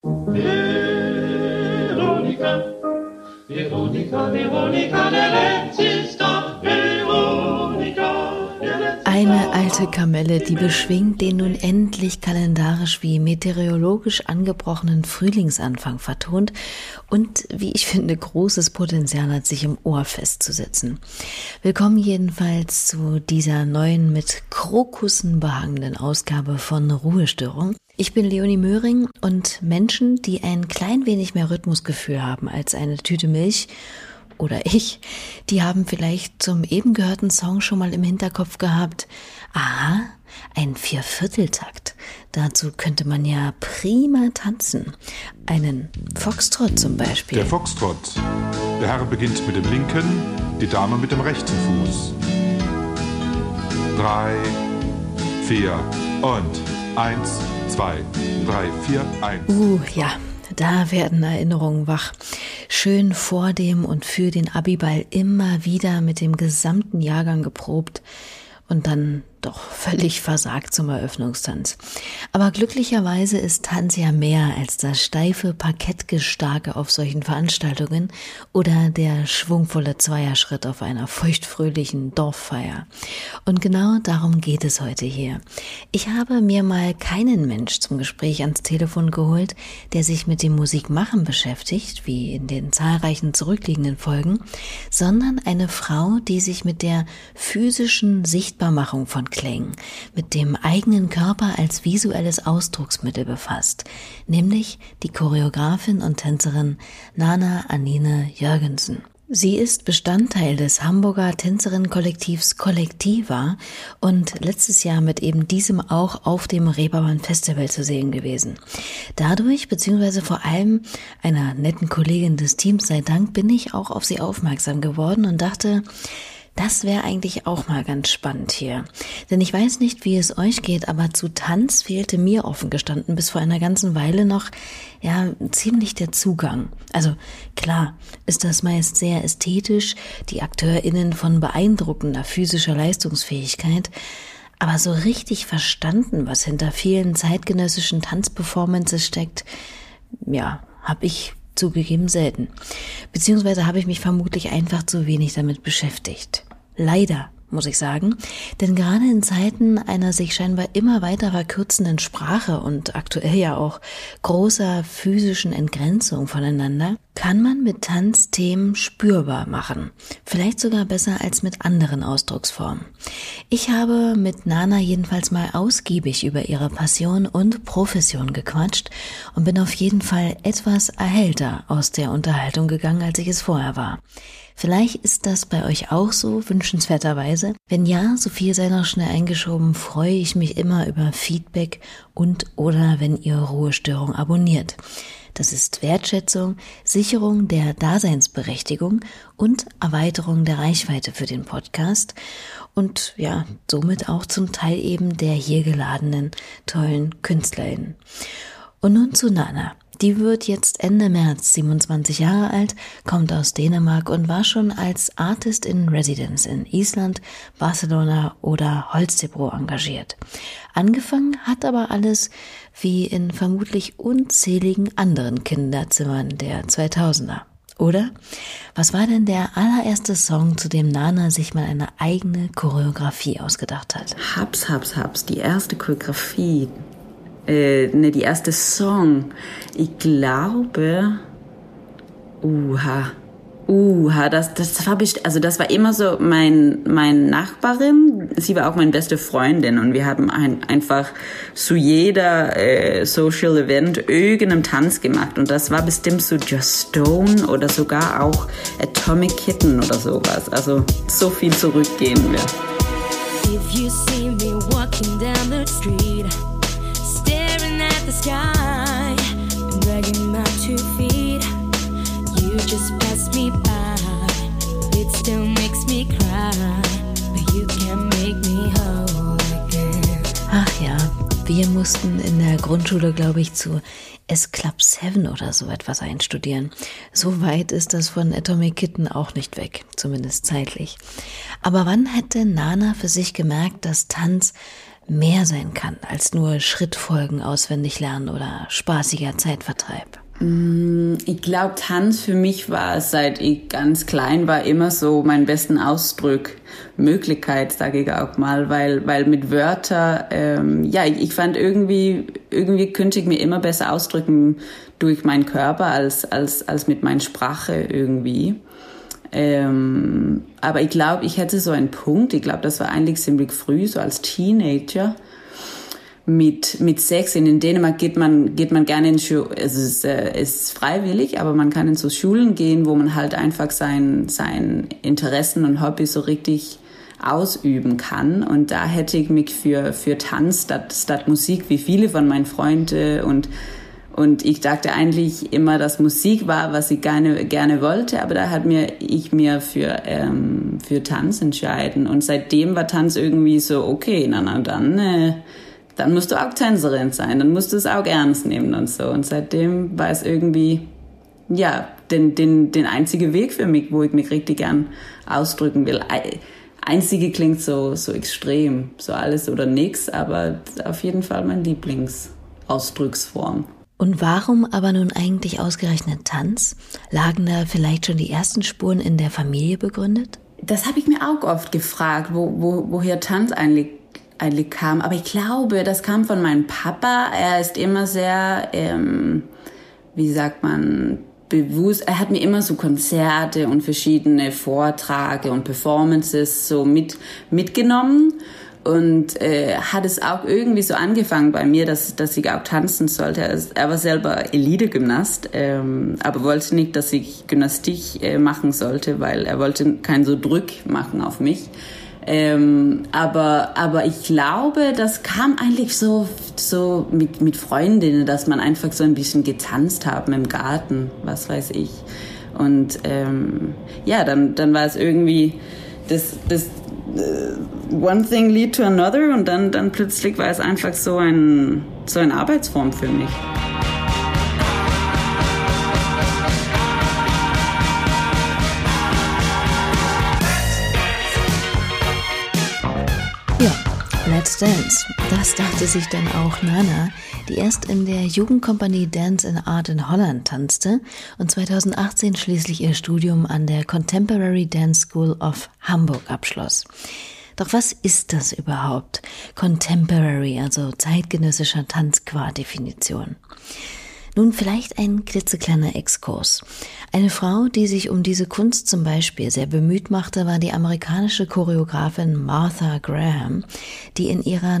Veronica, Veronica, Veronica, der Lenz ist da. Veronica, der Lenz ist da. Eine alte Kamelle, die beschwingt den nun endlich kalendarisch wie meteorologisch angebrochenen Frühlingsanfang vertont und, wie ich finde, großes Potenzial hat, sich im Ohr festzusetzen. Willkommen jedenfalls zu dieser neuen, mit Krokussen behangenen Ausgabe von Ruhestörung. Ich bin Leonie Möhring und Menschen, die ein klein wenig mehr Rhythmusgefühl haben als eine Tüte Milch oder ich, die haben vielleicht zum eben gehörten Song schon mal im Hinterkopf gehabt, aha, ein Viervierteltakt. Dazu könnte man ja prima tanzen. Einen Foxtrott zum Beispiel. Der Foxtrott. Der Herr beginnt mit dem linken, die Dame mit dem rechten Fuß. 3, 4 und 1, 2, 3, 4, 1. Ja, da werden Erinnerungen wach. Schön vor dem und für den Abiball immer wieder mit dem gesamten Jahrgang geprobt und dann doch völlig versagt zum Eröffnungstanz. Aber glücklicherweise ist Tanz ja mehr als das steife Parkettgestarke auf solchen Veranstaltungen oder der schwungvolle Zweierschritt auf einer feuchtfröhlichen Dorffeier. Und genau darum geht es heute hier. Ich habe mir mal keinen Mensch zum Gespräch ans Telefon geholt, der sich mit dem Musikmachen beschäftigt, wie in den zahlreichen zurückliegenden Folgen, sondern eine Frau, die sich mit der physischen Sichtbarmachung von Klängen, mit dem eigenen Körper als visuelles Ausdrucksmittel befasst, nämlich die Choreografin und Tänzerin Nana Anine Jørgensen. Sie ist Bestandteil des Hamburger Tänzerinnenkollektivs Kollektiva und letztes Jahr mit eben diesem auch auf dem Reeperbahn Festival zu sehen gewesen. Dadurch, beziehungsweise vor allem einer netten Kollegin des Teams sei Dank, bin ich auch auf sie aufmerksam geworden und dachte, das wäre eigentlich auch mal ganz spannend hier. Denn ich weiß nicht, wie es euch geht, aber zu Tanz fehlte mir offen gestanden bis vor einer ganzen Weile noch, ziemlich der Zugang. Also klar ist das meist sehr ästhetisch, die AkteurInnen von beeindruckender physischer Leistungsfähigkeit, aber so richtig verstanden, was hinter vielen zeitgenössischen Tanzperformances steckt, habe ich zugegeben selten. Beziehungsweise habe ich mich vermutlich einfach zu wenig damit beschäftigt. Leider, muss ich sagen, denn gerade in Zeiten einer sich scheinbar immer weiter verkürzenden Sprache und aktuell ja auch großer physischen Entgrenzung voneinander, kann man mit Tanz Themen spürbar machen. Vielleicht sogar besser als mit anderen Ausdrucksformen. Ich habe mit Nana jedenfalls mal ausgiebig über ihre Passion und Profession gequatscht und bin auf jeden Fall etwas erhellter aus der Unterhaltung gegangen, als ich es vorher war. Vielleicht ist das bei euch auch so, wünschenswerterweise. Wenn ja, so viel sei noch schnell eingeschoben, freue ich mich immer über Feedback und oder wenn ihr Ruhestörung abonniert. Das ist Wertschätzung, Sicherung der Daseinsberechtigung und Erweiterung der Reichweite für den Podcast und somit auch zum Teil eben der hier geladenen tollen KünstlerInnen. Und nun zu Nana. Die wird jetzt Ende März 27 Jahre alt, kommt aus Dänemark und war schon als Artist in Residence in Island, Barcelona oder Holstebro engagiert. Angefangen hat aber alles wie in vermutlich unzähligen anderen Kinderzimmern der 2000er. Oder? Was war denn der allererste Song, zu dem Nana sich mal eine eigene Choreografie ausgedacht hat? Haps. Die erste Choreografie. Die erste Song. Ich glaube, das war immer so mein Nachbarin. Sie war auch meine beste Freundin und wir haben einfach zu jeder Social Event irgendeinen Tanz gemacht und das war bestimmt so Just Stone oder sogar auch Atomic Kitten oder sowas. Also so viel zurückgehen wir. If you see me walking down the street, staring at the sky, and dragging my 2 feet, you just pass me by. It still makes me cry, but you can make me whole again. Ach ja, wir mussten in der Grundschule, glaube ich, zu S-Club 7 oder so etwas einstudieren. So weit ist das von Atomic Kitten auch nicht weg, zumindest zeitlich. Aber wann hätte Nana für sich gemerkt, dass Tanz mehr sein kann als nur Schrittfolgen auswendig lernen oder spaßiger Zeitvertreib? Ich glaube, Tanz für mich war, seit ich ganz klein war, immer so mein besten Ausdruckmöglichkeit, sage ich auch mal, weil mit Wörtern, ich fand irgendwie könnte ich mir immer besser ausdrücken durch meinen Körper als mit meiner Sprache irgendwie. Aber ich glaube, ich hätte so einen Punkt, ich glaube, das war eigentlich ziemlich früh, so als Teenager. Mit 6 in Dänemark geht man gerne in Schulen, es ist freiwillig, aber man kann in so Schulen gehen, wo man halt einfach sein Interessen und Hobbys so richtig ausüben kann. Und da hätte ich mich für Tanz statt Musik, wie viele von meinen Freunden und ich dachte eigentlich immer, dass Musik war, was ich gerne wollte, aber da ich mir für Tanz entschieden. Und seitdem war Tanz irgendwie so, okay, dann musst du auch Tänzerin sein, dann musst du es auch ernst nehmen und so. Und seitdem war es irgendwie, den einzige Weg für mich, wo ich mich richtig gern ausdrücken will. Einzige klingt so extrem, so alles oder nix, aber auf jeden Fall meine Lieblingsausdrucksform. Und warum aber nun eigentlich ausgerechnet Tanz? Lagen da vielleicht schon die ersten Spuren in der Familie begründet? Das habe ich mir auch oft gefragt, woher Tanz eigentlich kam. Aber ich glaube, das kam von meinem Papa. Er ist immer sehr, bewusst. Er hat mir immer so Konzerte und verschiedene Vorträge und Performances so mitgenommen. Und hat es auch irgendwie so angefangen bei mir, dass ich auch tanzen sollte. Er war selber Elite-Gymnast, aber wollte nicht, dass ich Gymnastik machen sollte, weil er wollte keinen so Druck machen auf mich. Aber ich glaube, das kam eigentlich so mit Freundinnen, dass man einfach so ein bisschen getanzt haben im Garten, was weiß ich. Und dann war es irgendwie das one thing lead to another und dann plötzlich war es einfach so eine Arbeitsform für mich. Ja, Let's Dance. Das dachte sich dann auch Nana, die erst in der Jugendkompanie Dance and Art in Holland tanzte und 2018 schließlich ihr Studium an der Contemporary Dance School of Hamburg abschloss. Doch was ist das überhaupt? Contemporary, also zeitgenössischer Tanz qua Definition. Nun vielleicht ein klitzekleiner Exkurs. Eine Frau, die sich um diese Kunst zum Beispiel sehr bemüht machte, war die amerikanische Choreografin Martha Graham, die in ihrer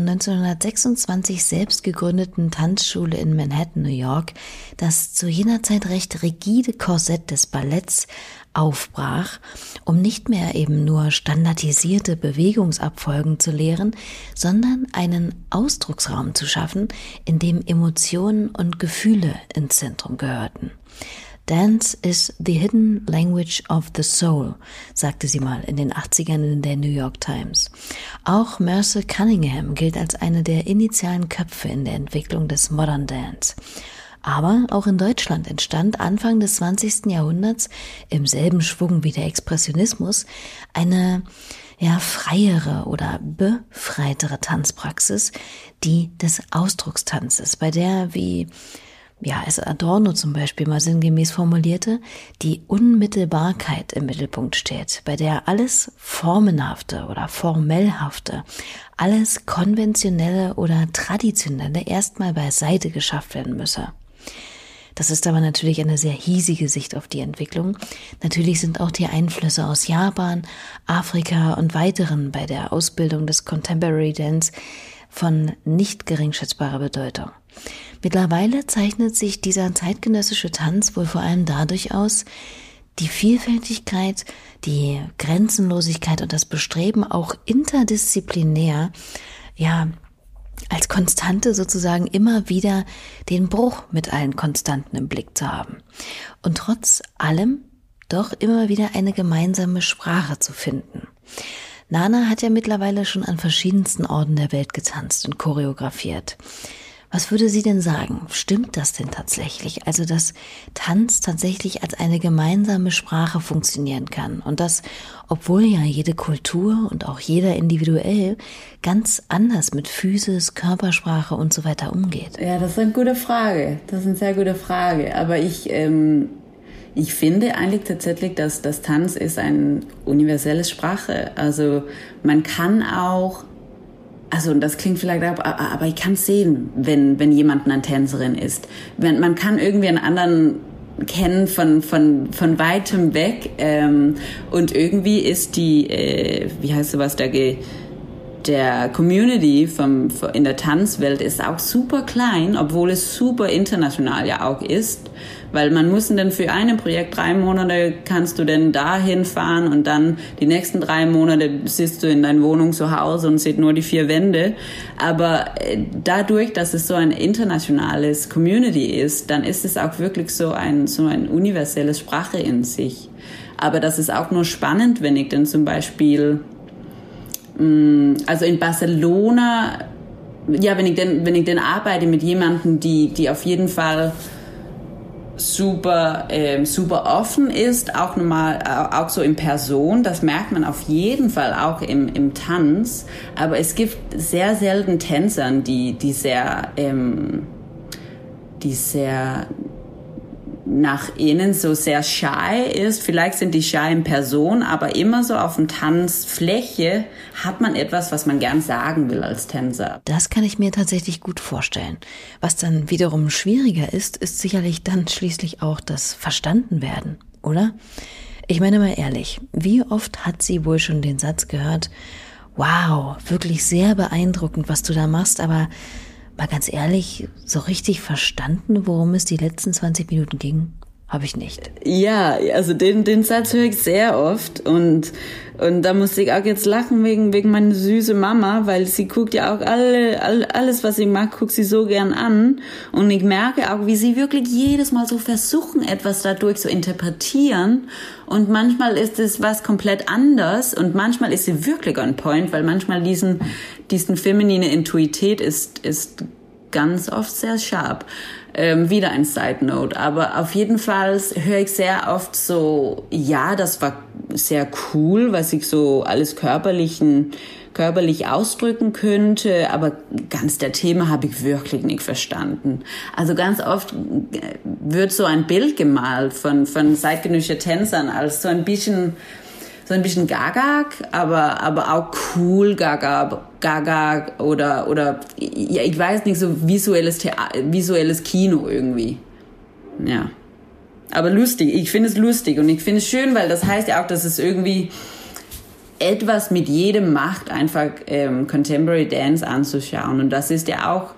1926 selbst gegründeten Tanzschule in Manhattan, New York, das zu jener Zeit recht rigide Korsett des Balletts aufbrach, um nicht mehr eben nur standardisierte Bewegungsabfolgen zu lehren, sondern einen Ausdrucksraum zu schaffen, in dem Emotionen und Gefühle ins Zentrum gehörten. Dance is the hidden language of the soul, sagte sie mal in den 80ern in der New York Times. Auch Merce Cunningham gilt als eine der initialen Köpfe in der Entwicklung des Modern Dance. Aber auch in Deutschland entstand Anfang des 20. Jahrhunderts im selben Schwung wie der Expressionismus eine freiere oder befreitere Tanzpraxis, die des Ausdruckstanzes, bei der, wie es Adorno zum Beispiel mal sinngemäß formulierte, die Unmittelbarkeit im Mittelpunkt steht, bei der alles Formenhafte oder Formellhafte, alles Konventionelle oder Traditionelle erstmal beiseite geschafft werden müsse. Das ist aber natürlich eine sehr hiesige Sicht auf die Entwicklung. Natürlich sind auch die Einflüsse aus Japan, Afrika und weiteren bei der Ausbildung des Contemporary Dance von nicht geringschätzbarer Bedeutung. Mittlerweile zeichnet sich dieser zeitgenössische Tanz wohl vor allem dadurch aus, die Vielfältigkeit, die Grenzenlosigkeit und das Bestreben, auch interdisziplinär, als Konstante sozusagen immer wieder den Bruch mit allen Konstanten im Blick zu haben. Und trotz allem doch immer wieder eine gemeinsame Sprache zu finden. Nana hat ja mittlerweile schon an verschiedensten Orten der Welt getanzt und choreografiert. Was würde sie denn sagen? Stimmt das denn tatsächlich? Also, dass Tanz tatsächlich als eine gemeinsame Sprache funktionieren kann und das, obwohl ja jede Kultur und auch jeder individuell ganz anders mit Physis, Körpersprache und so weiter umgeht. Ja, das ist eine gute Frage. Das ist eine sehr gute Frage. Aber ich finde eigentlich tatsächlich, dass das Tanz ist eine universelle Sprache. Also man kann auch, also das klingt vielleicht, aber ich kann sehen, wenn jemand eine Tänzerin ist. Man kann irgendwie einen anderen kennen von weitem weg. Und irgendwie ist die, wie heißt sowas, der Community in der Tanzwelt ist auch super klein, obwohl es super international ja auch ist. Weil man muss dann für ein Projekt 3 Monate kannst du dann dahin fahren und dann die nächsten 3 Monate sitzt du in deiner Wohnung zu Hause und siehst nur die 4 Wände. Aber dadurch, dass es so ein internationales Community ist, dann ist es auch wirklich so eine universelle Sprache in sich. Aber das ist auch nur spannend, wenn ich dann zum Beispiel, also in Barcelona, ja, wenn ich dann arbeite mit jemandem, die auf jeden Fall super offen ist, auch so in Person. Das merkt man auf jeden Fall auch im Tanz. Aber es gibt sehr selten Tänzern, die sehr nach innen so sehr shy ist. Vielleicht sind die shy in Person, aber immer so auf der Tanzfläche hat man etwas, was man gern sagen will als Tänzer. Das kann ich mir tatsächlich gut vorstellen. Was dann wiederum schwieriger ist sicherlich dann schließlich auch das Verstandenwerden, oder? Ich meine mal ehrlich, wie oft hat sie wohl schon den Satz gehört, wow, wirklich sehr beeindruckend, was du da machst, aber mal ganz ehrlich, so richtig verstanden, worum es die letzten 20 Minuten ging, habe ich nicht. Ja, also den Satz höre ich sehr oft und da musste ich auch jetzt lachen wegen meiner süßen Mama, weil sie guckt ja auch alles, was ich mag, guckt sie so gern an und ich merke auch, wie sie wirklich jedes Mal so versuchen, etwas dadurch zu interpretieren und manchmal ist es was komplett anders und manchmal ist sie wirklich on point, weil manchmal diesen feminine Intuität ist ganz oft sehr sharp. Wieder ein Side Note, aber auf jeden Fall höre ich sehr oft so, ja, das war sehr cool, was ich so alles körperlich ausdrücken könnte, aber ganz der Thema habe ich wirklich nicht verstanden. Also ganz oft wird so ein Bild gemalt von zeitgenössischen Tänzern als so ein bisschen Gaga, aber auch cool Gaga oder ja, ich weiß nicht, so visuelles Kino irgendwie. Ja. Aber lustig, ich finde es lustig und ich finde es schön, weil das heißt ja auch, dass es irgendwie etwas mit jedem macht, einfach Contemporary Dance anzuschauen und das ist ja auch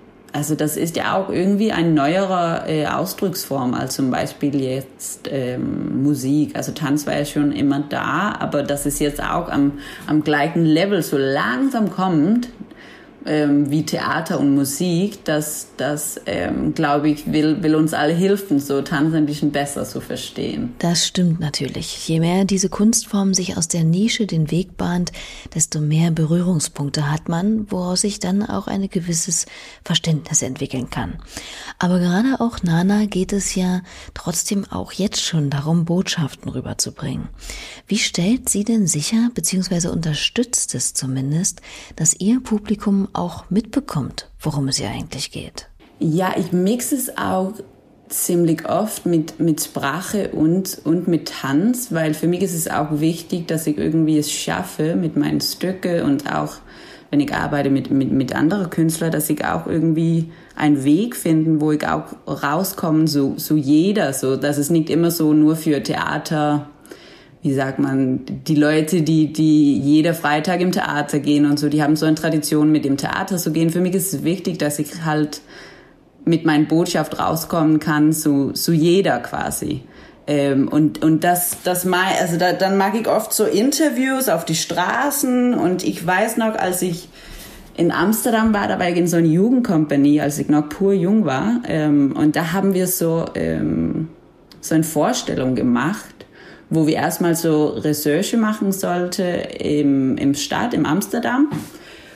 irgendwie eine neuere Ausdrucksform als zum Beispiel jetzt Musik. Also Tanz war ja schon immer da, aber dass es jetzt auch am gleichen Level so langsam kommt, wie Theater und Musik, das glaube ich, will uns alle helfen, so Tanz ein bisschen besser zu verstehen. Das stimmt natürlich. Je mehr diese Kunstform sich aus der Nische den Weg bahnt, desto mehr Berührungspunkte hat man, woraus sich dann auch ein gewisses Verständnis entwickeln kann. Aber gerade auch Nana geht es ja trotzdem auch jetzt schon darum, Botschaften rüberzubringen. Wie stellt sie denn sicher, beziehungsweise unterstützt es zumindest, dass ihr Publikum auch mitbekommt, worum es ihr eigentlich geht? Ja, ich mixe es auch ziemlich oft mit Sprache und mit Tanz, weil für mich ist es auch wichtig, dass ich irgendwie es schaffe mit meinen Stücken und auch, wenn ich arbeite mit anderen Künstlern, dass ich auch irgendwie einen Weg finden, wo ich auch rauskomme, so jeder, so, dass es nicht immer so nur für Theater, wie sagt man, die Leute, die jeder Freitag im Theater gehen und so, die haben so eine Tradition, mit dem Theater zu gehen. Für mich ist es wichtig, dass ich halt mit meiner Botschaft rauskommen kann, zu jeder quasi. Und das mag, also dann mag ich oft so Interviews auf die Straßen und ich weiß noch, als ich in Amsterdam war, da war ich in so einer Jugendcompany, als ich noch pur jung war, und da haben wir so eine Vorstellung gemacht, wo wir erstmal so Recherche machen sollten im Stadt, in Amsterdam.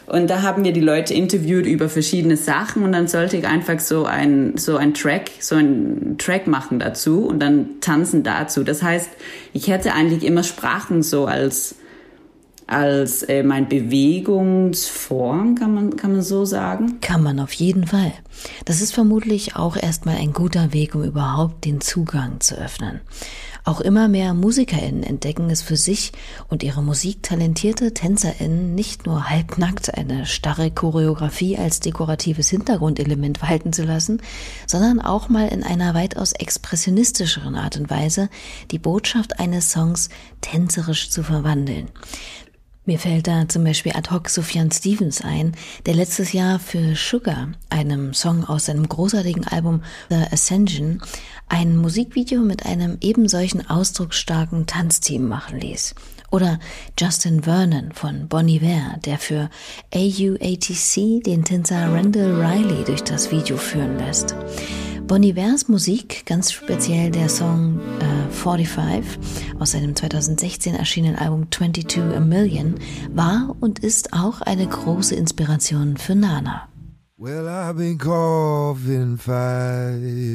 Und da haben wir die Leute interviewt über verschiedene Sachen und dann sollte ich einfach so ein Track machen dazu und dann tanzen dazu. Das heißt, ich hätte eigentlich immer Sprachen so als meine Bewegungsform, kann man so sagen? Kann man auf jeden Fall. Das ist vermutlich auch erstmal ein guter Weg, um überhaupt den Zugang zu öffnen. Auch immer mehr MusikerInnen entdecken es für sich und ihre musiktalentierte TänzerInnen nicht nur halbnackt eine starre Choreografie als dekoratives Hintergrundelement walten zu lassen, sondern auch mal in einer weitaus expressionistischeren Art und Weise die Botschaft eines Songs tänzerisch zu verwandeln. Mir fällt da zum Beispiel ad hoc Sufjan Stevens ein, der letztes Jahr für Sugar, einem Song aus seinem großartigen Album The Ascension, ein Musikvideo mit einem ebensolchen ausdrucksstarken Tanzteam machen ließ. Oder Justin Vernon von Bon Iver, der für AUATC den Tänzer Randall Riley durch das Video führen lässt. Bon Ivers Musik, ganz speziell der Song 45 aus seinem 2016 erschienenen Album 22 A Million, war und ist auch eine große Inspiration für Nana. Well, I've been caught in fire.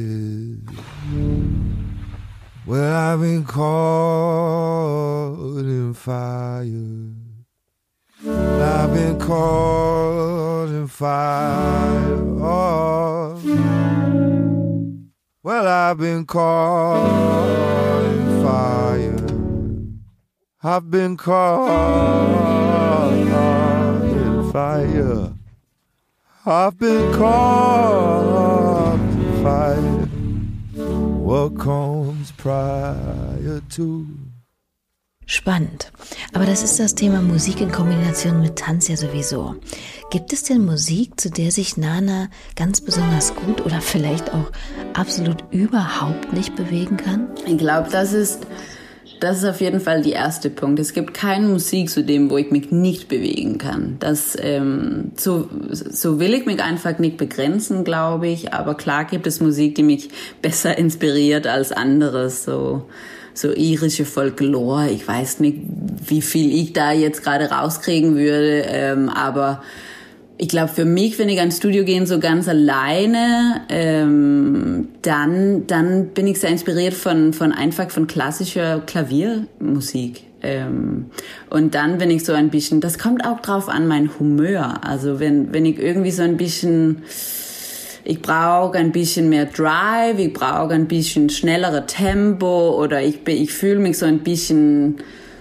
Well, I've been caught in fire. I've been caught in fire. Oh. Well, I've been caught in fire. I've been caught in fire. I've been caught in fire. What comes prior to? Spannend. Aber das ist das Thema Musik in Kombination mit Tanz ja sowieso. Gibt es denn Musik, zu der sich Nana ganz besonders gut oder vielleicht auch absolut überhaupt nicht bewegen kann? Ich glaube, das ist auf jeden Fall der erste Punkt. Es gibt keine Musik zu dem, wo ich mich nicht bewegen kann. So will ich mich einfach nicht begrenzen, glaube ich. Aber klar gibt es Musik, die mich besser inspiriert als anderes. So irische Folklore. Ich weiß nicht, wie viel ich da jetzt gerade rauskriegen würde. Aber ich glaube, für mich, wenn ich ans Studio gehe, so ganz alleine, dann bin ich sehr inspiriert von klassischer Klaviermusik. Und dann, wenn ich so ein bisschen, das kommt auch drauf an, mein Humör. Also wenn ich irgendwie so ein bisschen, ich brauche ein bisschen mehr Drive, ich brauche ein bisschen schnellere Tempo oder ich fühle mich so ein bisschen,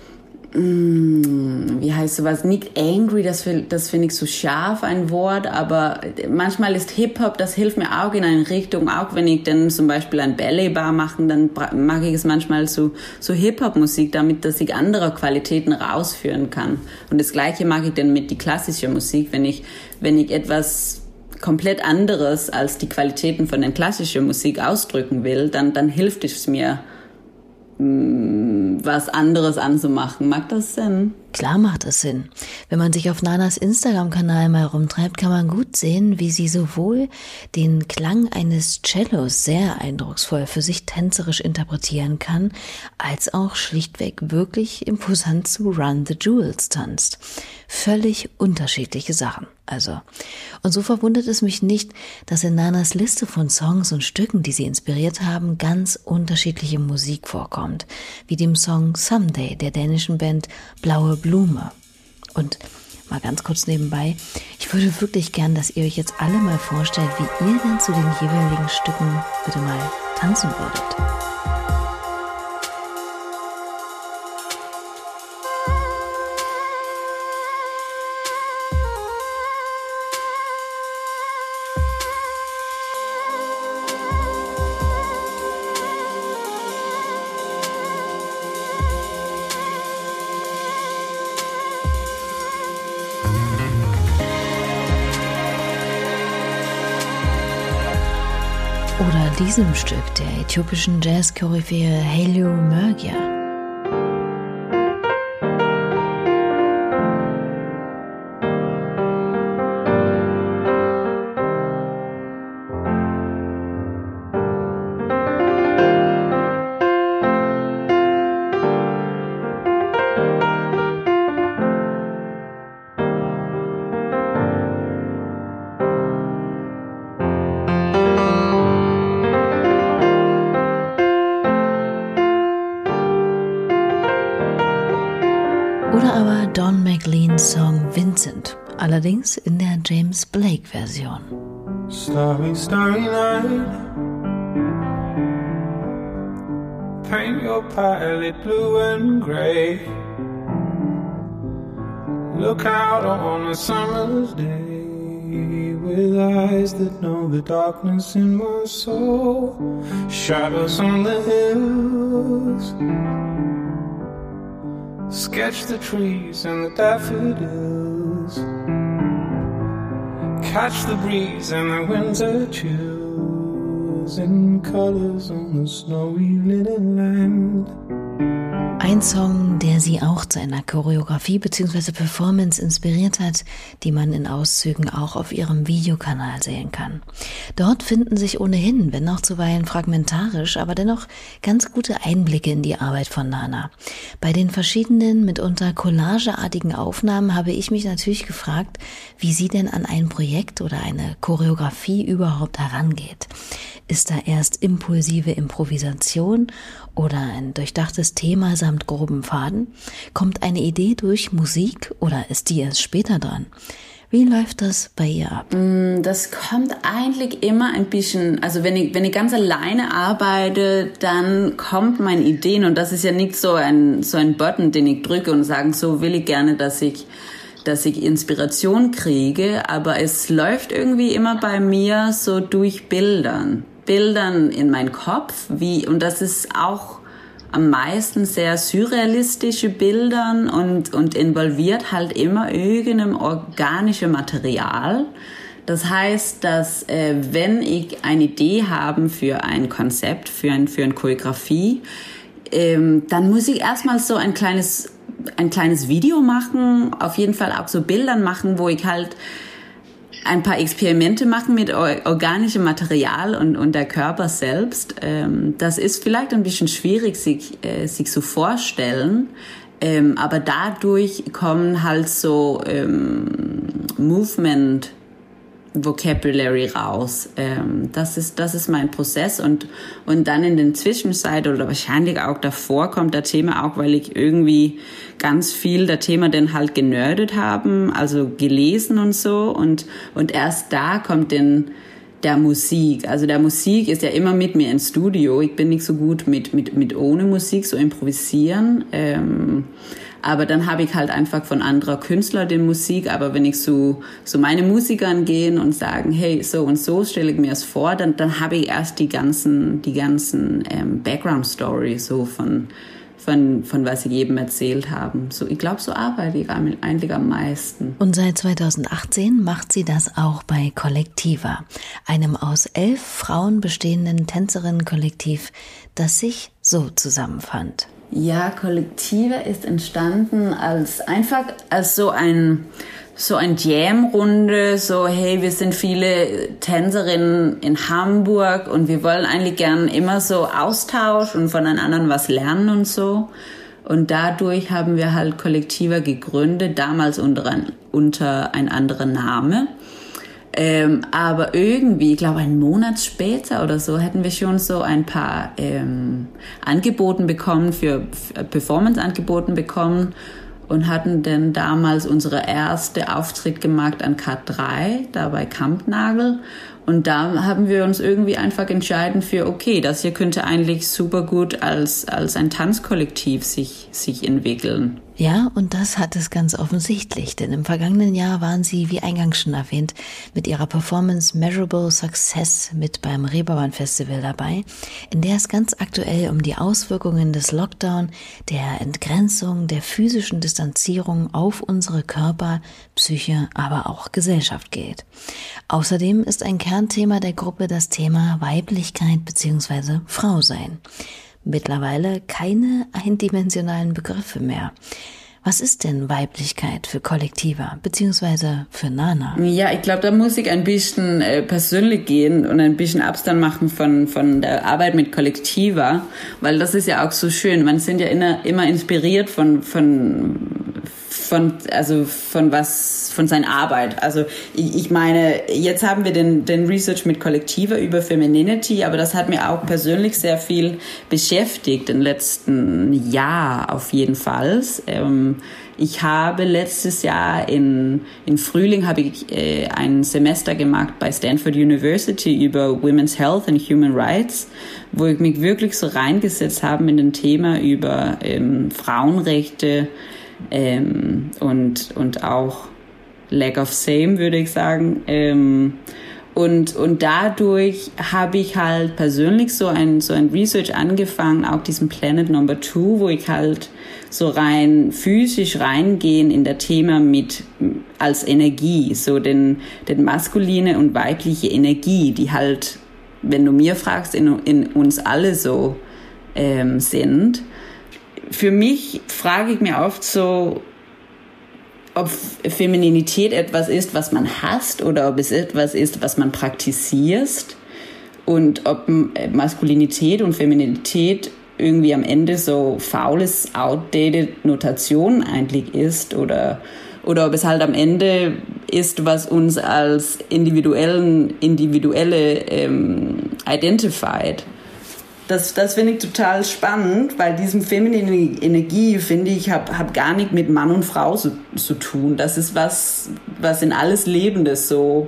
wie heißt sowas, nicht angry, das finde ich so scharf ein Wort, aber manchmal ist Hip-Hop, das hilft mir auch in eine Richtung, auch wenn ich dann zum Beispiel ein Ballet-Bar mache, dann mag ich es manchmal so Hip-Hop-Musik, damit dass ich andere Qualitäten rausführen kann. Und das Gleiche mag ich dann mit die klassische Musik, wenn ich etwas komplett anderes als die Qualitäten von der klassischen Musik ausdrücken will, dann hilft es mir, was anderes anzumachen. Mag das Sinn? Klar macht es Sinn. Wenn man sich auf Nanas Instagram-Kanal mal rumtreibt, kann man gut sehen, wie sie sowohl den Klang eines Cellos sehr eindrucksvoll für sich tänzerisch interpretieren kann, als auch schlichtweg wirklich imposant zu Run the Jewels tanzt. Völlig unterschiedliche Sachen. Und so verwundert es mich nicht, dass in Nanas Liste von Songs und Stücken, die sie inspiriert haben, ganz unterschiedliche Musik vorkommt, wie dem Song Someday der dänischen Band Blaue Blume. Und mal ganz kurz nebenbei, ich würde wirklich gern, dass ihr euch jetzt alle mal vorstellt, wie ihr denn zu den jeweiligen Stücken bitte mal tanzen würdet. Oder diesem Stück der äthiopischen Jazz-Koryphäe Haile Mergia. Don McLeans Song Vincent, allerdings in der James Blake-Version. Starry, starry night. Paint your palette blue and grey. Look out on a summer's day with eyes that know the darkness in my soul. Shadows on the hills. Sketch the trees and the daffodils. Catch the breeze and the winter chills in colors on the snowy linen land. Ein Song, der sie auch zu einer Choreografie bzw. Performance inspiriert hat, die man in Auszügen auch auf ihrem Videokanal sehen kann. Dort finden sich ohnehin, wenn auch zuweilen fragmentarisch, aber dennoch ganz gute Einblicke in die Arbeit von Nana. Bei den verschiedenen, mitunter collageartigen Aufnahmen habe ich mich natürlich gefragt, wie sie denn an ein Projekt oder eine Choreografie überhaupt herangeht. Ist da erst impulsive Improvisation oder ein durchdachtes Thema samt groben Faden? Kommt eine Idee durch Musik oder ist die erst später dran? Wie läuft das bei ihr ab? Das kommt eigentlich immer ein bisschen, also wenn ich ganz alleine arbeite, dann kommt meine Ideen und das ist ja nicht so ein Button, den ich drücke und sage, so will ich gerne, dass ich Inspiration kriege, aber es läuft irgendwie immer bei mir so durch Bildern in meinen Kopf, und das ist auch am meisten sehr surrealistische Bildern und involviert halt immer irgendein organisches Material. Das heißt, dass wenn ich eine Idee habe für ein Konzept, für eine Choreografie, dann muss ich erstmal so ein kleines Video machen, auf jeden Fall auch so Bildern machen, wo ich halt ein paar Experimente machen mit organischem Material und der Körper selbst. Das ist vielleicht ein bisschen schwierig, sich so vorstellen, aber dadurch kommen halt so Movement Vocabulary raus. Das ist mein Prozess und dann in den Zwischenzeit oder wahrscheinlich auch davor kommt das Thema auch, weil ich irgendwie ganz viel das Thema dann halt genördet haben, also gelesen und so und erst da kommt dann der Musik. Also der Musik ist ja immer mit mir ins Studio. Ich bin nicht so gut mit ohne Musik, so improvisieren. Aber dann habe ich halt einfach von anderer Künstler die Musik. Aber wenn ich so meine Musikern gehen und sagen, hey, so und so stelle ich mir es vor, dann habe ich erst die ganzen Background Story so von was ich eben erzählt habe. So, ich glaube, so arbeite ich eigentlich am meisten. Und seit 2018 macht sie das auch bei Kollektiva, einem aus 11 Frauen bestehenden Tänzerinnenkollektiv, das sich so zusammenfand. Ja, Kollektiva ist entstanden als so ein Jam-Runde, so hey, wir sind viele Tänzerinnen in Hamburg und wir wollen eigentlich gern immer so Austausch und voneinander was lernen und so. Und dadurch haben wir halt Kollektiva gegründet, damals unter ein anderer Name. Aber irgendwie, ich glaube, einen Monat später oder so, hätten wir schon so ein paar Angeboten bekommen, für Performance-Angeboten bekommen und hatten dann damals unsere erste Auftritt gemacht an K3, da bei Kampnagel. Und da haben wir uns irgendwie einfach entschieden für, okay, das hier könnte eigentlich super gut als ein Tanzkollektiv sich entwickeln. Ja, und das hat es ganz offensichtlich, denn im vergangenen Jahr waren sie, wie eingangs schon erwähnt, mit ihrer Performance Measurable Success mit beim Reeperbahn Festival dabei, in der es ganz aktuell um die Auswirkungen des Lockdown, der Entgrenzung, der physischen Distanzierung auf unsere Körper, Psyche, aber auch Gesellschaft geht. Außerdem ist ein Kernthema der Gruppe das Thema Weiblichkeit bzw. Frausein. Mittlerweile keine eindimensionalen Begriffe mehr. Was ist denn Weiblichkeit für Kollektiva bzw. für Nana? Ja, ich glaube, da muss ich ein bisschen persönlich gehen und ein bisschen Abstand machen von der Arbeit mit Kollektiva, weil das ist ja auch so schön. Man sind ja immer inspiriert von von seiner Arbeit. Also ich meine, jetzt haben wir den Research mit Kollektiva über Femininity, aber das hat mir auch persönlich sehr viel beschäftigt im letzten Jahr auf jeden Fall. Ich habe letztes Jahr im Frühling habe ich ein Semester gemacht bei Stanford University über Women's Health and Human Rights, wo ich mich wirklich so reingesetzt habe in den Thema über Frauenrechte, und auch Lack of Same, würde ich sagen. Und dadurch habe ich halt persönlich so ein Research angefangen, auch diesen Planet Number 2, wo ich halt so rein physisch reingehen in das Thema mit als Energie, so den maskuline und weibliche Energie, die halt, wenn du mir fragst, in uns alle so sind. Für mich frage ich mir oft so, ob Femininität etwas ist, was man hasst, oder ob es etwas ist, was man praktiziert, und ob Maskulinität und Feminität irgendwie am Ende so faules, outdated Notation eigentlich ist, oder ob es halt am Ende ist, was uns als individuelle identified. Das finde ich total spannend, weil diese feminine Energie, finde ich, hab gar nicht mit Mann und Frau zu tun. Das ist was in alles Lebendes so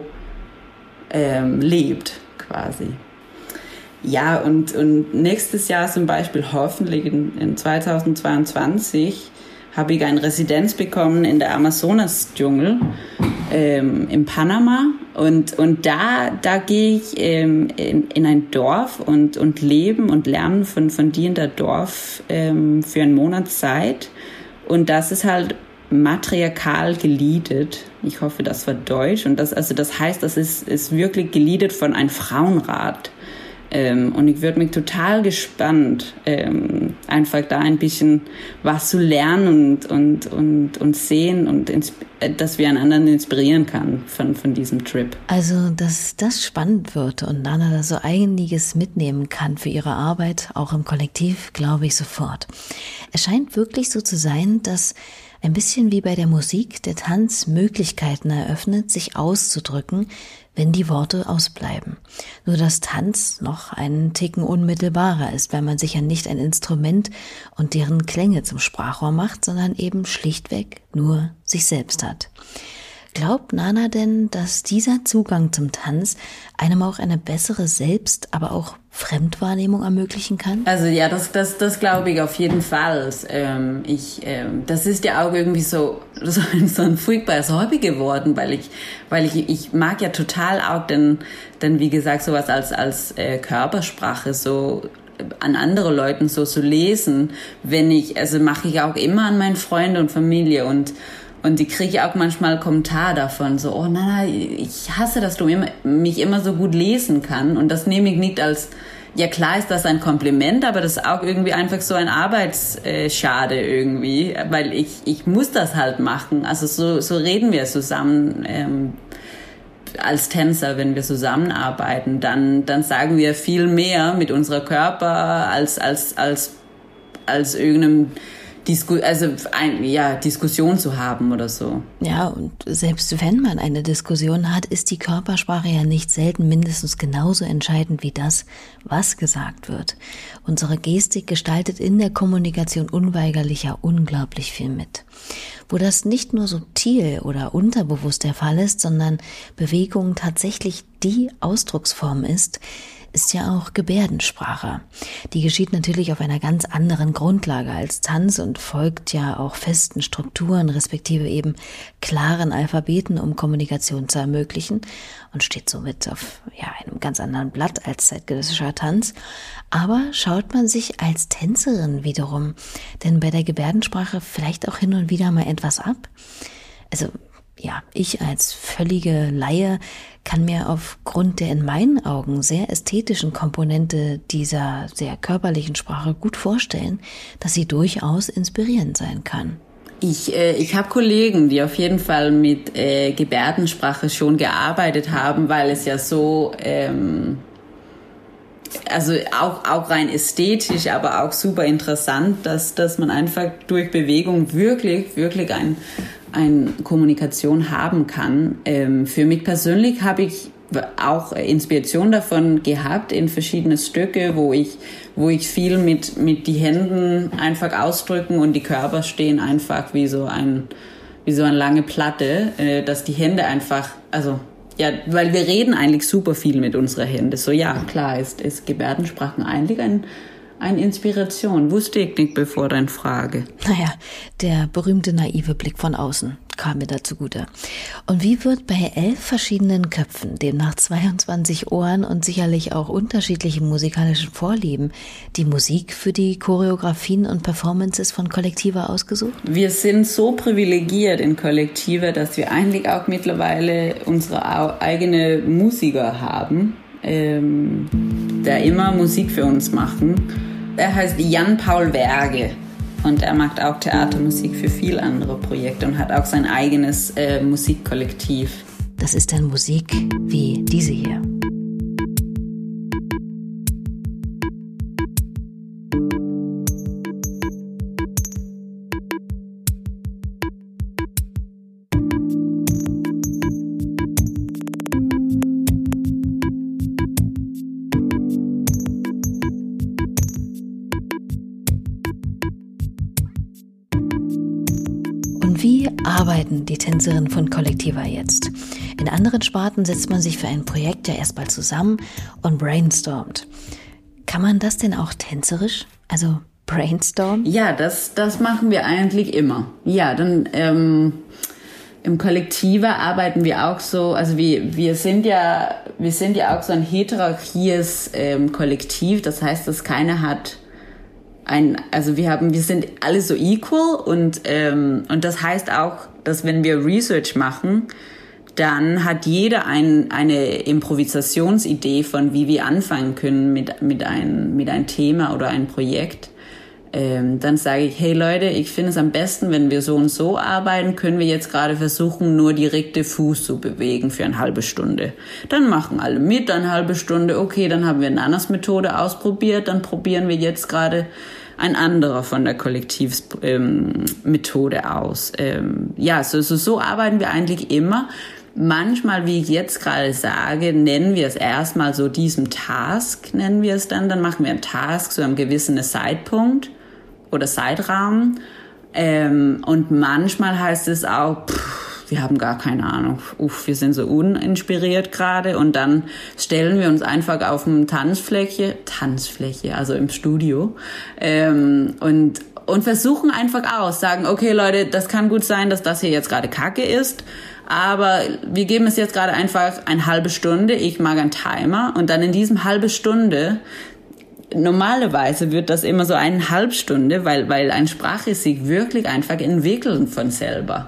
lebt, quasi. Ja, und nächstes Jahr zum Beispiel, hoffentlich in 2022, habe ich eine Residenz bekommen in der Amazonas-Dschungel in Panama. Und da gehe ich in ein Dorf und leben und lernen von dir in der Dorf für einen Monat Zeit. Und das ist halt matriarchal geleadet. Ich hoffe, das war Deutsch. Und das heißt, das ist wirklich geleadet von einem Frauenrat. Und ich würde mich total gespannt, einfach da ein bisschen was zu lernen und sehen und dass wir einander inspirieren kann von diesem Trip. Also, dass das spannend wird und Nana da so einiges mitnehmen kann für ihre Arbeit, auch im Kollektiv, glaube ich sofort. Es scheint wirklich so zu sein, dass ein bisschen wie bei der Musik der Tanz Möglichkeiten eröffnet, sich auszudrücken, wenn die Worte ausbleiben. Nur dass Tanz noch einen Ticken unmittelbarer ist, weil man sich ja nicht ein Instrument und deren Klänge zum Sprachrohr macht, sondern eben schlichtweg nur sich selbst hat. Glaubt Nana denn, dass dieser Zugang zum Tanz einem auch eine bessere Selbst-, aber auch Fremdwahrnehmung ermöglichen kann? Also ja, das glaube ich auf jeden Fall. Das ist ja auch irgendwie so ein furchtbares Hobby geworden, weil ich mag ja total auch dann wie gesagt sowas als Körpersprache so an andere Leuten so zu lesen, mache ich auch immer an meine Freunde und Familie und die kriege ich auch manchmal Kommentar davon, so, oh Nana, ich hasse, dass du mich immer so gut lesen kannst. Und das nehme ich nicht als, ja klar ist das ein Kompliment, aber das ist auch irgendwie einfach so ein Arbeitsschade irgendwie, weil ich muss das halt machen. Also so reden wir zusammen als Tänzer, wenn wir zusammenarbeiten. Dann sagen wir viel mehr mit unserer Körper als irgendeinem Diskussion zu haben oder so. Ja, und selbst wenn man eine Diskussion hat, ist die Körpersprache ja nicht selten mindestens genauso entscheidend wie das, was gesagt wird. Unsere Gestik gestaltet in der Kommunikation unweigerlich ja unglaublich viel mit. Wo das nicht nur subtil oder unterbewusst der Fall ist, sondern Bewegung tatsächlich die Ausdrucksform ist ja auch Gebärdensprache. Die geschieht natürlich auf einer ganz anderen Grundlage als Tanz und folgt ja auch festen Strukturen, respektive eben klaren Alphabeten, um Kommunikation zu ermöglichen und steht somit auf einem ganz anderen Blatt als zeitgenössischer Tanz. Aber schaut man sich als Tänzerin wiederum denn bei der Gebärdensprache vielleicht auch hin und wieder mal etwas ab? Also ich als völlige Laie kann mir aufgrund der in meinen Augen sehr ästhetischen Komponente dieser sehr körperlichen Sprache gut vorstellen, dass sie durchaus inspirierend sein kann. Ich habe Kollegen, die auf jeden Fall mit Gebärdensprache schon gearbeitet haben, weil es ja so also auch rein ästhetisch, aber auch super interessant, dass man einfach durch Bewegung wirklich eine Kommunikation haben kann. Für mich persönlich habe ich auch Inspiration davon gehabt in verschiedene Stücke, wo ich viel mit die Händen einfach ausdrücken und die Körper stehen einfach wie so eine lange Platte, dass die Hände einfach, also ja, weil wir reden eigentlich super viel mit unseren Händen. So ja, klar ist Gebärdensprachen eigentlich eine Inspiration. Wusste ich nicht bevor deine Frage. Naja, der berühmte naive Blick von außen kam mir da zugute. Und wie wird bei 11 verschiedenen Köpfen, demnach 22 Ohren und sicherlich auch unterschiedlichen musikalischen Vorlieben, die Musik für die Choreografien und Performances von Kollektiva ausgesucht? Wir sind so privilegiert in Kollektiva, dass wir eigentlich auch mittlerweile unsere eigene Musiker haben, der immer Musik für uns machen. Er heißt Jan-Paul Verge. Und er macht auch Theatermusik für viele andere Projekte und hat auch sein eigenes Musikkollektiv. Das ist dann Musik wie diese hier. Wie arbeiten die Tänzerinnen von Kollektiva jetzt? In anderen Sparten setzt man sich für ein Projekt ja erstmal zusammen und brainstormt. Kann man das denn auch tänzerisch? Also brainstormen? Ja, das machen wir eigentlich immer. Ja, dann im Kollektiva arbeiten wir auch so, also wir sind ja auch so ein hierarchies Kollektiv, das heißt, dass keiner hat wir sind alle so equal und das heißt auch, dass wenn wir Research machen, dann hat jeder eine Improvisationsidee von wie wir anfangen können mit einem Thema oder einem Projekt. Dann sage ich, hey Leute, ich finde es am besten, wenn wir so und so arbeiten, können wir jetzt gerade versuchen, nur die rechte Fuß zu bewegen für eine halbe Stunde. Dann machen alle mit, eine halbe Stunde, okay, dann haben wir eine andere Methode ausprobiert, dann probieren wir jetzt gerade ein anderer von der Kollektivmethode aus. So arbeiten wir eigentlich immer. Manchmal, wie ich jetzt gerade sage, nennen wir es erstmal so diesem Task, nennen wir es dann machen wir einen Task zu einem gewissen Zeitpunkt oder Zeitrahmen. Und manchmal heißt es auch, wir haben gar keine Ahnung, wir sind so uninspiriert gerade und dann stellen wir uns einfach auf eine Tanzfläche, also im Studio, und versuchen einfach aus, sagen, okay Leute, das kann gut sein, dass das hier jetzt gerade Kacke ist, aber wir geben es jetzt gerade einfach eine halbe Stunde, ich mag einen Timer und dann in diesem halbe Stunde, normalerweise wird das immer so eine halbe Stunde, weil eine Sprache sich wirklich einfach entwickelt von selber.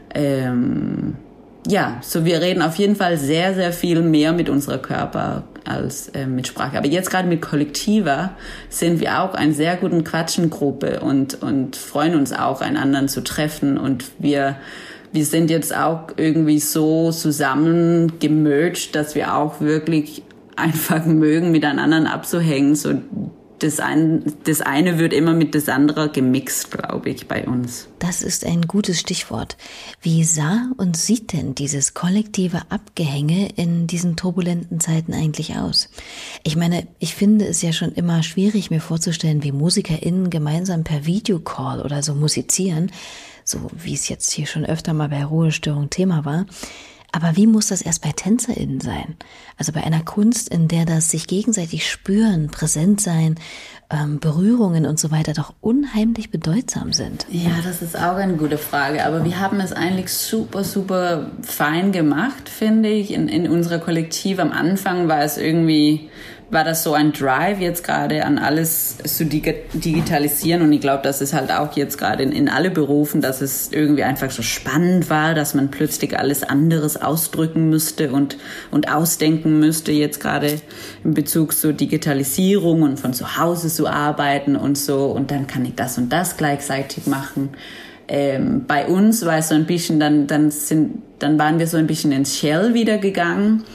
So wir reden auf jeden Fall sehr, sehr viel mehr mit unserem Körper als mit Sprache. Aber jetzt gerade mit Kollektiva sind wir auch eine sehr gute Quatschengruppe und freuen uns auch, einander zu treffen. Und wir sind jetzt auch irgendwie so zusammen gemerged, dass wir auch wirklich einfach mögen, miteinander abzuhängen. So das eine wird immer mit das andere gemixt, glaube ich, bei uns. Das ist ein gutes Stichwort. Wie sah und sieht denn dieses kollektive Abgehänge in diesen turbulenten Zeiten eigentlich aus? Ich meine, ich finde es ja schon immer schwierig, mir vorzustellen, wie MusikerInnen gemeinsam per Videocall oder so musizieren, so wie es jetzt hier schon öfter mal bei Ruhestörung Thema war. Aber wie muss das erst bei TänzerInnen sein? Also bei einer Kunst, in der das sich gegenseitig spüren, präsent sein, Berührungen und so weiter doch unheimlich bedeutsam sind. Ja, das ist auch eine gute Frage. Aber wir haben es eigentlich super, super fein gemacht, finde ich. In unserer Kollektiv am Anfang war das so ein Drive jetzt gerade an alles zu digitalisieren und ich glaube, das ist halt auch jetzt gerade in alle Berufen, dass es irgendwie einfach so spannend war, dass man plötzlich alles anderes ausdrücken müsste und ausdenken müsste jetzt gerade in Bezug zur Digitalisierung und von zu Hause zu arbeiten und so und dann kann ich das und das gleichzeitig machen. Bei uns war es so ein bisschen, dann waren wir so ein bisschen ins Shell wieder gegangen.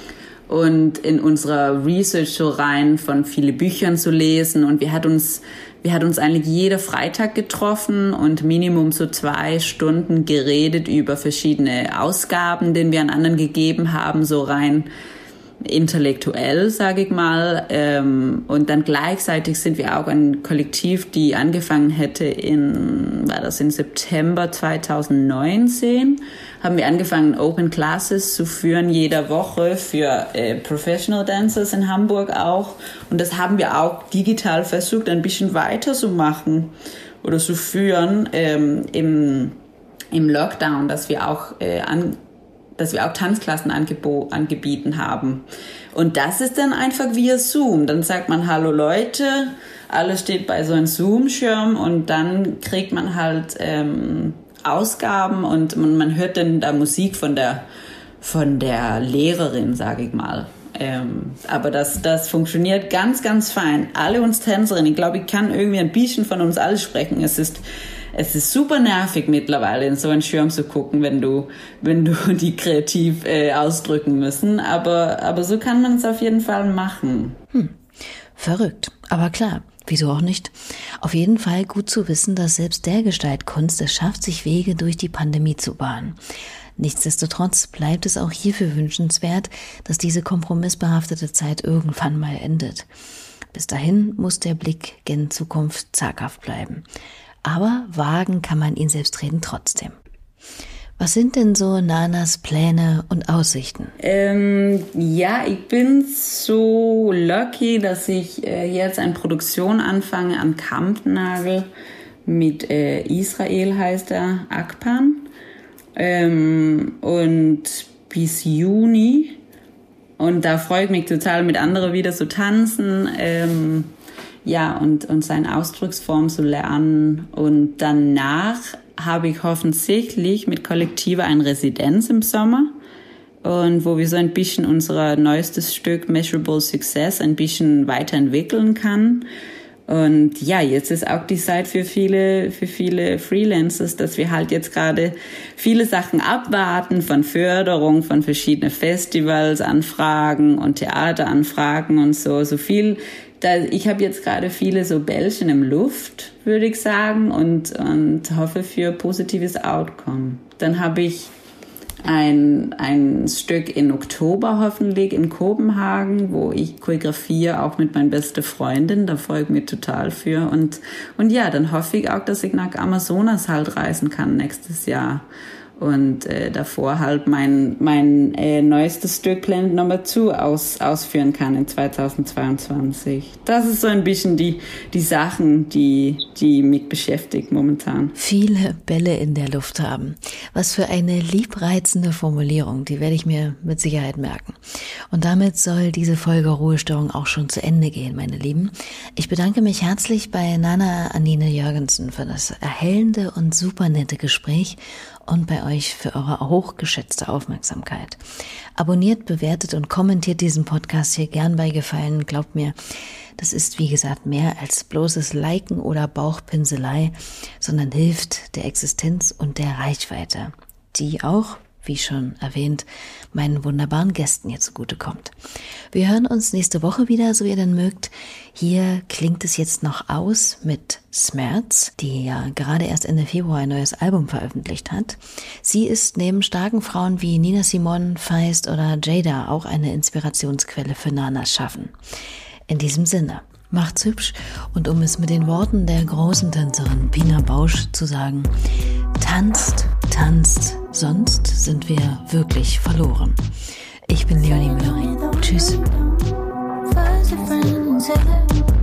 und in unserer Research so rein von viele Büchern zu lesen. Und wir hat uns eigentlich jeden Freitag getroffen und Minimum so 2 Stunden geredet über verschiedene Ausgaben, die wir an anderen gegeben haben, so rein intellektuell, sage ich mal. Und dann gleichzeitig sind wir auch ein Kollektiv, die angefangen hätte in September 2019, haben wir angefangen, Open Classes zu führen, jede Woche für Professional Dancers in Hamburg auch. Und das haben wir auch digital versucht, ein bisschen weiter zu machen oder zu führen im Lockdown, dass wir auch Tanzklassen angeboten haben. Und das ist dann einfach via Zoom. Dann sagt man, hallo Leute, alles steht bei so einem Zoom-Schirm und dann kriegt man halt Ausgaben und man hört dann da Musik von der Lehrerin, sage ich mal. Aber das funktioniert ganz, ganz fein. Alle uns Tänzerinnen, ich glaube, ich kann irgendwie ein bisschen von uns alle sprechen. Es ist super nervig mittlerweile, in so einen Schirm zu gucken, wenn du die kreativ ausdrücken müssen. Aber so kann man es auf jeden Fall machen. Verrückt. Aber klar, wieso auch nicht? Auf jeden Fall gut zu wissen, dass selbst der Gestaltkunst es schafft, sich Wege durch die Pandemie zu bahnen. Nichtsdestotrotz bleibt es auch hierfür wünschenswert, dass diese kompromissbehaftete Zeit irgendwann mal endet. Bis dahin muss der Blick gen Zukunft zaghaft bleiben. Aber wagen kann man ihn selbstredend trotzdem. Was sind denn so Nanas Pläne und Aussichten? Ich bin so lucky, dass ich jetzt eine Produktion anfange an Kampnagel mit Israel, heißt er, Akpan. Und bis Juni. Und da freue ich mich total, mit anderen wieder zu tanzen. Und seine Ausdrucksform zu lernen. Und danach habe ich hoffentlich mit Kollektiva eine Residenz im Sommer. Und wo wir so ein bisschen unser neuestes Stück Measurable Success ein bisschen weiterentwickeln kann. Und ja, jetzt ist auch die Zeit für viele Freelancers, dass wir halt jetzt gerade viele Sachen abwarten von Förderung, von verschiedenen Festivals, Anfragen und Theateranfragen und so viel. Ich habe jetzt gerade viele so Bällchen im Luft, würde ich sagen, und hoffe für positives Outcome. Dann habe ich ein Stück in Oktober hoffentlich in Kopenhagen, wo ich choreografiere, auch mit meiner besten Freundin. Da freue ich mich total für. Und ja, dann hoffe ich auch, dass ich nach Amazonas halt reisen kann nächstes Jahr. Und davor halt mein neuestes Stück Planet Number 2 ausführen kann in 2022. Das ist so ein bisschen die Sachen, die mich beschäftigt momentan. Viele Bälle in der Luft haben. Was für eine liebreizende Formulierung, die werde ich mir mit Sicherheit merken. Und damit soll diese Folge Ruhestörung auch schon zu Ende gehen, meine Lieben. Ich bedanke mich herzlich bei Nana Anine Jørgensen für das erhellende und super nette Gespräch und bei euch für eure hochgeschätzte Aufmerksamkeit. Abonniert, bewertet und kommentiert diesen Podcast hier gern bei Gefallen. Glaubt mir, das ist wie gesagt mehr als bloßes Liken oder Bauchpinselei, sondern hilft der Existenz und der Reichweite, die auch, wie schon erwähnt, meinen wunderbaren Gästen hier zugutekommt. Wir hören uns nächste Woche wieder, so ihr denn mögt. Hier klingt es jetzt noch aus mit Smerz, die ja gerade erst Ende Februar ein neues Album veröffentlicht hat. Sie ist neben starken Frauen wie Nina Simone, Feist oder Jada auch eine Inspirationsquelle für Nanas Schaffen. In diesem Sinne, macht's hübsch und um es mit den Worten der großen Tänzerin Pina Bausch zu sagen, tanzt, tanzt, sonst sind wir wirklich verloren. Ich bin Leonie Möhring. Tschüss.